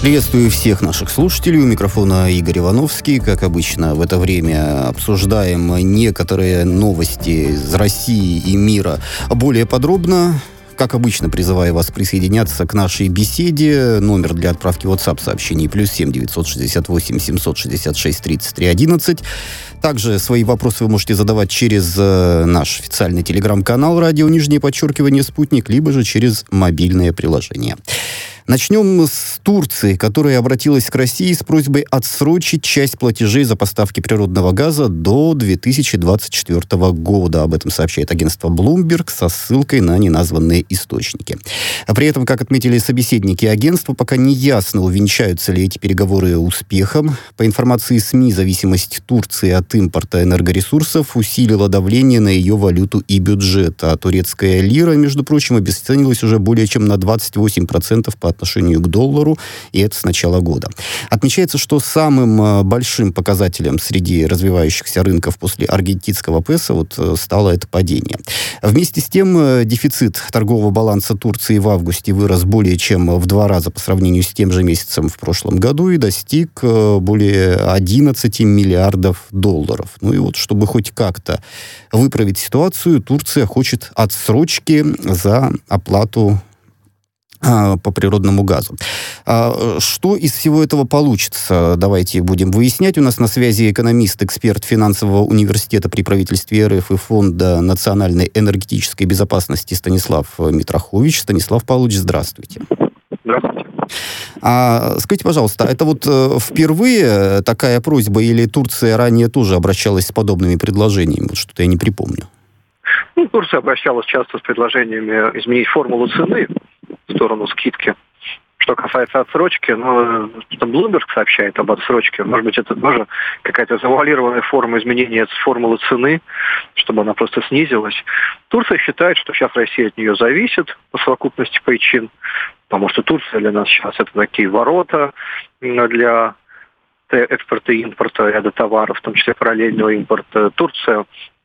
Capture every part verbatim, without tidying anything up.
Приветствую всех наших слушателей. У микрофона Игорь Ивановский. Как обычно, в это время обсуждаем некоторые новости из России и мира более подробно. Как обычно, призываю вас присоединяться к нашей беседе. Номер для отправки WhatsApp-сообщений плюс семь девятьсот шестьдесят восемь семьсот шестьдесят шесть тридцать три одиннадцать. Также свои вопросы вы можете задавать через э, наш официальный телеграм-канал «Радио Нижнее подчеркивание Спутник», либо же через мобильное приложение. Начнем с Турции, которая обратилась к России с просьбой отсрочить часть платежей за поставки природного газа до две тысячи двадцать четвёртого года. Об этом сообщает агентство Bloomberg со ссылкой на неназванные источники. А при этом, как отметили собеседники агентства, пока не ясно, увенчаются ли эти переговоры успехом. По информации СМИ, зависимость Турции от импорта энергоресурсов усилила давление на ее валюту и бюджет. А турецкая лира, между прочим, обесценилась уже более чем на двадцать восемь процентов по отношению к доллару, и это с начала года. Отмечается, что самым большим показателем среди развивающихся рынков после аргентинского песо вот стало это падение. Вместе с тем, дефицит торгового баланса Турции в августе вырос более чем в два раза по сравнению с тем же месяцем в прошлом году и достиг более одиннадцати миллиардов долларов. Ну и вот, чтобы хоть как-то выправить ситуацию, Турция хочет отсрочки за оплату по природному газу. А что из всего этого получится? Давайте будем выяснять. У нас на связи экономист, эксперт финансового университета при правительстве РФ и Фонда национальной энергетической безопасности Станислав Митрохович. Станислав Павлович, здравствуйте. Здравствуйте. А, скажите, пожалуйста, это вот э, впервые такая просьба или Турция ранее тоже обращалась с подобными предложениями? Вот что-то я не припомню. Ну, Турция обращалась часто с предложениями изменить формулу цены в сторону скидки. Что касается отсрочки, ну, Bloomberg сообщает об отсрочке. Может быть, это тоже какая-то завуалированная форма изменения формулы цены, чтобы она просто снизилась. Турция считает, что сейчас Россия от нее зависит по совокупности причин, потому что Турция для нас сейчас это такие ворота для экспорта и импорта ряда товаров, в том числе параллельного импорта. Турция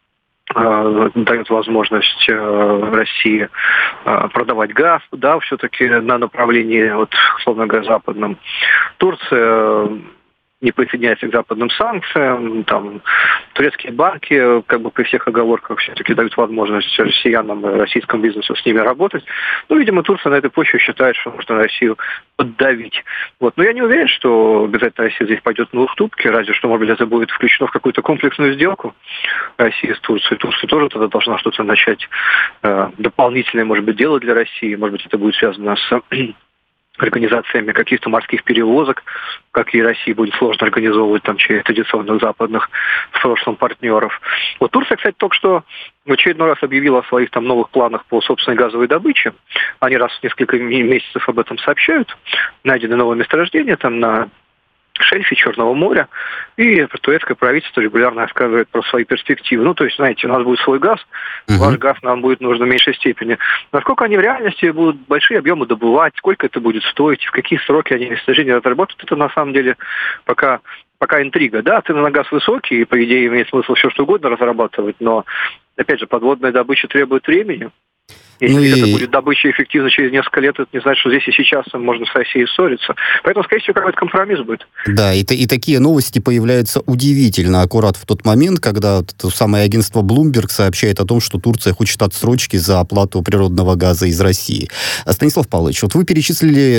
дает возможность э, России э, продавать газ, да, все-таки на направлении, вот, условно говоря, западном. Турция не присоединяется к западным санкциям, там, турецкие банки, как бы при всех оговорках, все-таки дают возможность россиянам и российскому бизнесу с ними работать. Ну, видимо, Турция на этой почве считает, что нужно Россию поддавить. Вот. Но я не уверен, что обязательно Россия здесь пойдет на уступки, разве что, может быть, это будет включено в какую-то комплексную сделку России с Турцией. Турция тоже тогда должна что-то начать э, дополнительное, может быть, делать для России. Может быть, это будет связано с организациями каких-то морских перевозок, как и России будет сложно организовывать там через традиционных западных в прошлом партнеров. Вот Турция, кстати, только что в очередной раз объявила о своих там новых планах по собственной газовой добыче. Они раз в несколько месяцев об этом сообщают. Найдены новые месторождения там на шельфе Черного моря, и турецкое правительство регулярно рассказывает про свои перспективы. Ну, то есть, знаете, у нас будет свой газ, uh-huh. ваш газ нам будет нужен в меньшей степени. Насколько они в реальности будут большие объемы добывать, сколько это будет стоить, в какие сроки они месторождения разработают, это на самом деле пока, пока интрига. Да, цены на газ высокие, и, по идее, имеет смысл все что угодно разрабатывать, но, опять же, подводная добыча требует времени. Если ну это и... будет добыча эффективна через несколько лет, это не значит, что здесь и сейчас можно с Россией ссориться. Поэтому, скорее всего, какой-то компромисс будет. Да, и, и такие новости появляются удивительно аккурат в тот момент, когда то самое агентство Bloomberg сообщает о том, что Турция хочет отсрочки за оплату природного газа из России. Станислав Павлович, вот вы перечислили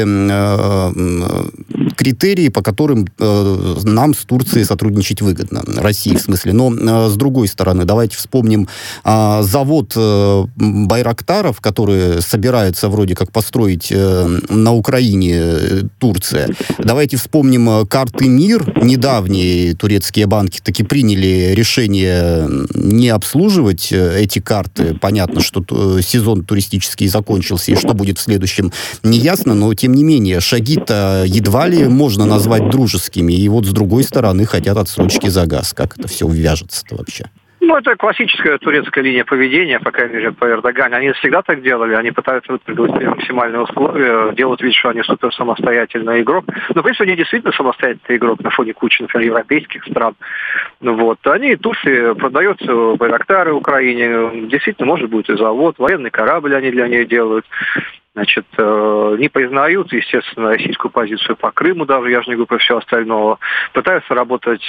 э, критерии, по которым э, нам с Турцией сотрудничать выгодно. России, в смысле. Но э, с другой стороны, давайте вспомним э, завод э, Байрактар, которые собираются вроде как построить э, на Украине э, Турция. Давайте вспомним карты МИР. Недавние турецкие банки таки приняли решение не обслуживать эти карты. Понятно, что т- сезон туристический закончился, и что будет в следующем, не ясно, но тем не менее, шаги-то едва ли можно назвать дружескими. И вот с другой стороны хотят отсрочки за газ. Как это все вяжется-то вообще? Ну, это классическая турецкая линия поведения, по крайней мере, по Эрдогану. Они всегда так делали, они пытаются вот пригласить максимальные условия, делают вид, что они супер самостоятельный игрок. Но, в принципе, они действительно самостоятельный игрок на фоне кучи, например, европейских стран. Ну, вот. Они, Турции, продаются Байрактары Украине, действительно, может быть, и завод, военный корабль они для нее делают. Значит, не признают, естественно, российскую позицию по Крыму даже, я же не говорю про все остальное. Пытаются работать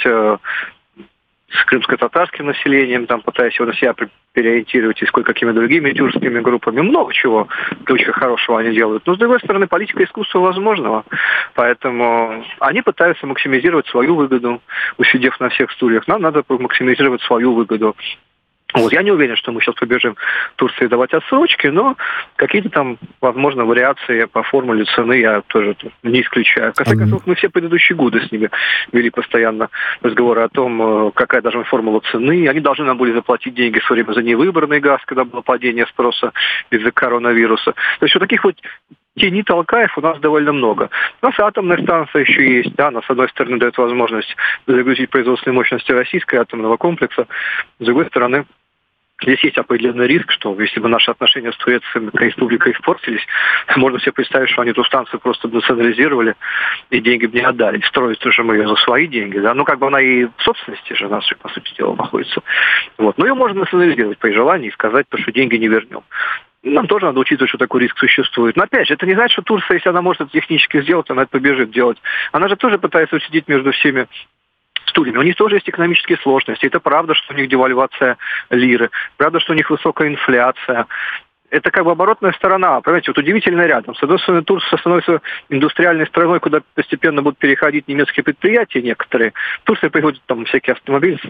с крымско-татарским населением, там, пытаясь его на себя переориентировать и с кое-какими другими тюркскими группами. Много чего, в кавычках, хорошего они делают. Но, с другой стороны, политика искусства возможного. Поэтому они пытаются максимизировать свою выгоду, усидев на всех стульях. Нам надо максимизировать свою выгоду. Вот. Я не уверен, что мы сейчас побежим Турции давать отсрочки, но какие-то там, возможно, вариации по формуле цены я тоже не исключаю. В конце концов, мы все предыдущие годы с ними вели постоянно разговоры о том, какая должна быть формула цены. Они должны нам были заплатить деньги в свое время за невыбранный газ, когда было падение спроса из-за коронавируса. То есть вот таких вот тени толкаев у нас довольно много. У нас атомная станция еще есть, да, она, с одной стороны, дает возможность загрузить производственные мощности российского атомного комплекса, с другой стороны, здесь есть определенный риск, что если бы наши отношения с Турецкой республикой испортились, можно себе представить, что они эту станцию просто национализировали и деньги бы не отдали. Строить уже мы ее за свои деньги, да. Ну, как бы она и в собственности же нашей, по сути дела, находится. Вот. Но ее можно национализировать при желании и сказать, что деньги не вернем. Нам тоже надо учитывать, что такой риск существует. Но опять же, это не значит, что Турция, если она может это технически сделать, она это побежит делать. Она же тоже пытается усидеть между всеми стульями. У них тоже есть экономические сложности. Это правда, что у них девальвация лиры. Правда, что у них высокая инфляция. Это как бы оборотная сторона. Понимаете, вот удивительно рядом. С одной стороны, Турция становится индустриальной страной, куда постепенно будут переходить немецкие предприятия некоторые. Турция производит там всякие автомобили,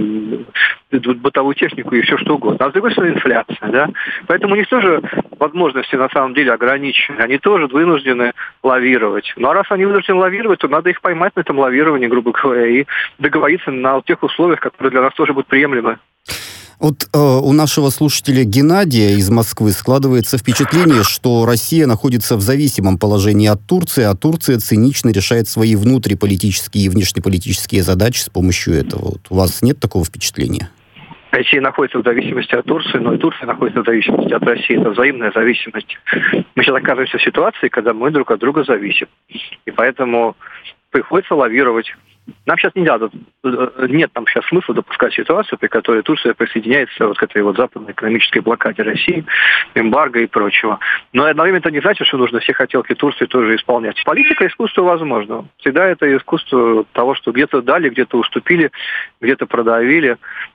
бытовую технику и все что угодно. А с другой стороны, инфляция. Да? Поэтому у них тоже возможности на самом деле ограничены. Они тоже вынуждены лавировать. Ну а раз они вынуждены лавировать, то надо их поймать на этом лавировании, грубо говоря, и договориться на тех условиях, которые для нас тоже будут приемлемы. Вот э, у нашего слушателя Геннадия из Москвы складывается впечатление, что Россия находится в зависимом положении от Турции, а Турция цинично решает свои внутриполитические и внешнеполитические задачи с помощью этого. Вот у вас нет такого впечатления? Россия находится в зависимости от Турции, но и Турция находится в зависимости от России. Это взаимная зависимость. Мы сейчас оказываемся в ситуации, когда мы друг от друга зависим. И поэтому приходится лавировать. Нам сейчас не надо, нет там сейчас смысла допускать ситуацию, при которой Турция присоединяется вот к этой вот западной экономической блокаде России, эмбарго и прочего. Но одновременно это не значит, что нужно все хотелки Турции тоже исполнять. Политика искусства возможно. Всегда это искусство того, что где-то дали, где-то уступили, где-то продавили.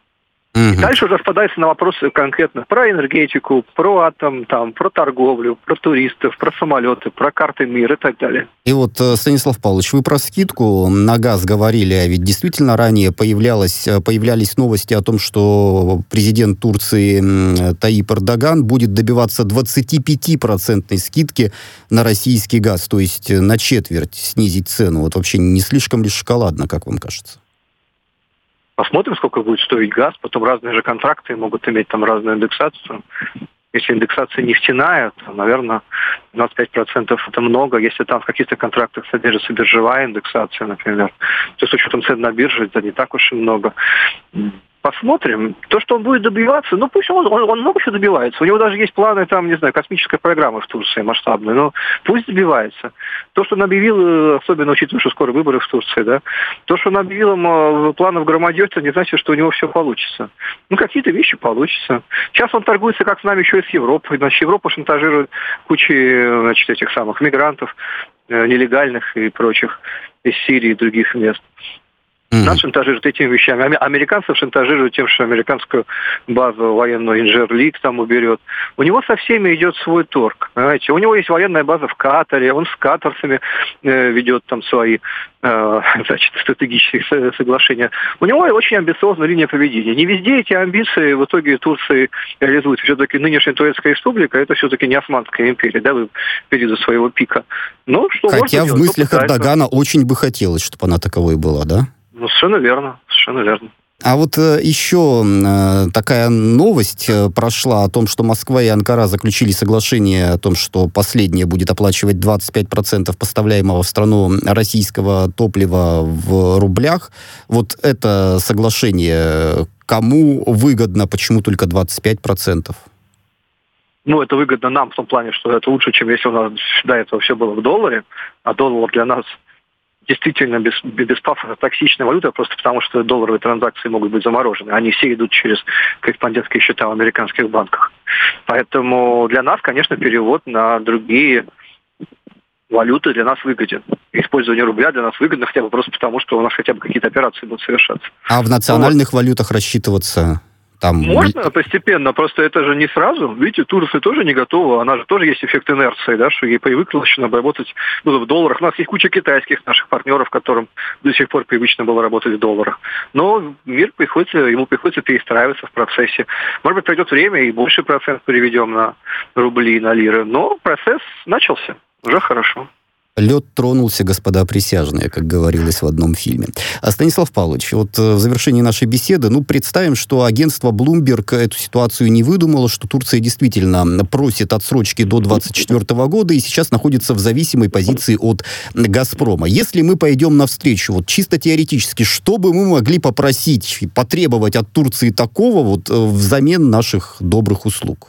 И дальше уже распадается на вопросы конкретно про энергетику, про атом, там, про торговлю, про туристов, про самолеты, про карты мира и так далее. И вот, Станислав Павлович, вы про скидку на газ говорили, а ведь действительно ранее появлялось, появлялись новости о том, что президент Турции Таип Эрдоган будет добиваться двадцатипятипроцентной скидки на российский газ, то есть на четверть снизить цену. Вот вообще не слишком ли шоколадно, как вам кажется? Посмотрим, сколько будет стоить газ. Потом разные же контракты могут иметь там разную индексацию. Если индексация нефтяная, то, наверное, двадцать пять процентов это много. Если там в каких-то контрактах содержится биржевая индексация, например, то с учетом цен на бирже это не так уж и много. Посмотрим. То, что он будет добиваться, ну пусть он, он, он много чего добивается. У него даже есть планы, там, не знаю, космической программы в Турции масштабной, но пусть добивается. То, что он объявил, особенно учитывая, что скоро выборы в Турции, да, то, что он объявил им планы в громадьете, не значит, что у него все получится. Ну, какие-то вещи получатся. Сейчас он торгуется как с нами еще и с Европой. Значит, Европа шантажирует кучей, значит, этих самых мигрантов, нелегальных и прочих, из Сирии и других мест. Нас шантажируют этими вещами. Американцев шантажируют тем, что американскую базу военную Инжерлик там уберет. У него со всеми идет свой торг. Понимаете? У него есть военная база в Катаре, он с катарцами э, ведет там свои э, значит, стратегические соглашения. У него очень амбициозная линия поведения. Не везде эти амбиции в итоге Турции реализуют. Все-таки нынешняя Турецкая республика, это все-таки не Османская империя, да, в периоде своего пика. Но, что Хотя в делать? мыслях Эрдогана очень бы хотелось, чтобы она таковой была, да? Ну, совершенно верно, совершенно верно. А вот э, еще э, такая новость э, прошла о том, что Москва и Анкара заключили соглашение о том, что последнее будет оплачивать двадцать пять процентов поставляемого в страну российского топлива в рублях. Вот это соглашение кому выгодно, почему только двадцать пять процентов? Ну, это выгодно нам в том плане, что это лучше, чем если у нас до этого все было в долларе, а доллар для нас действительно без, без пафоса токсичная валюта, просто потому что долларовые транзакции могут быть заморожены. Они все идут через корреспондентские счета в американских банках. Поэтому для нас, конечно, перевод на другие валюты для нас выгоден. Использование рубля для нас выгодно хотя бы просто потому, что у нас хотя бы какие-то операции будут совершаться. А в национальных вот. валютах рассчитываться там... Можно постепенно, просто это же не сразу. Видите, Турция тоже не готова, она же тоже есть эффект инерции, да, что ей привыкла еще работать ну, в долларах. У нас есть куча китайских наших партнеров, которым до сих пор привычно было работать в долларах. Но мир приходится, ему приходится перестраиваться в процессе. Может быть, пройдет время и больше процент переведем на рубли и на лиры. Но процесс начался. Уже хорошо. Лед тронулся, господа присяжные, как говорилось в одном фильме. А Станислав Павлович, вот в завершении нашей беседы, ну, представим, что агентство Bloomberg эту ситуацию не выдумало, что Турция действительно просит отсрочки до двадцать четвёртого года и сейчас находится в зависимой позиции от «Газпрома». Если мы пойдем навстречу, вот чисто теоретически, что бы мы могли попросить, потребовать от Турции такого вот взамен наших добрых услуг?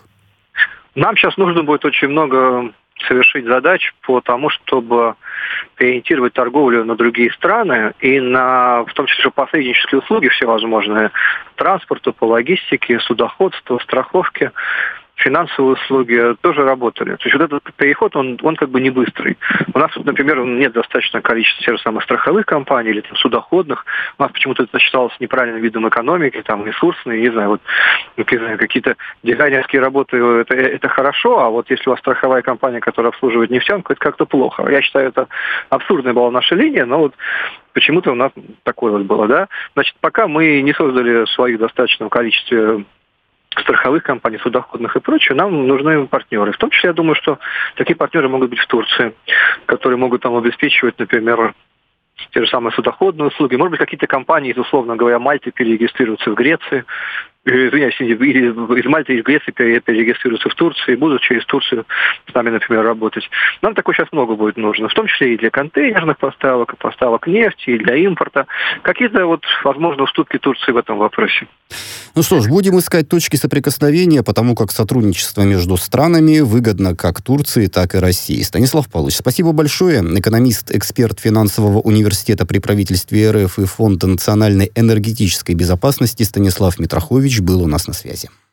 Нам сейчас нужно будет очень много... совершить задач по тому, чтобы ориентировать торговлю на другие страны и на, в том числе, посреднические услуги всевозможные, транспорту, по логистике, судоходству, страховке, финансовые услуги тоже работали. То есть вот этот переход, он, он как бы не быстрый. У нас, например, нет достаточного количества тех же самых страховых компаний или там, судоходных. У нас почему-то это считалось неправильным видом экономики, там, ресурсные, не знаю, вот не знаю, какие-то дизайнерские работы, это, это хорошо, а вот если у вас страховая компания, которая обслуживает нефтянку, это как-то плохо. Я считаю, это абсурдная была наша линия, но вот почему-то у нас такое вот было, да. Значит, пока мы не создали в своих достаточном количестве страховых компаний, судоходных и прочее, нам нужны партнеры. В том числе, я думаю, что такие партнеры могут быть в Турции, которые могут там обеспечивать, например, те же самые судоходные услуги. Может быть, какие-то компании, условно говоря, Мальты перерегистрируются в Греции, извиняюсь, из Мальты и из Греции перерегистрируются в Турции и будут через Турцию с нами, например, работать. Нам такое сейчас много будет нужно, в том числе и для контейнерных поставок, и поставок нефти, и для импорта. Какие-то вот, возможно, уступки Турции в этом вопросе. Ну что ж, будем искать точки соприкосновения, потому как сотрудничество между странами выгодно как Турции, так и России. Станислав Павлович, спасибо большое. Экономист, эксперт финансового университета при правительстве РФ и Фонда национальной энергетической безопасности Станислав Митрохович был у нас на связи.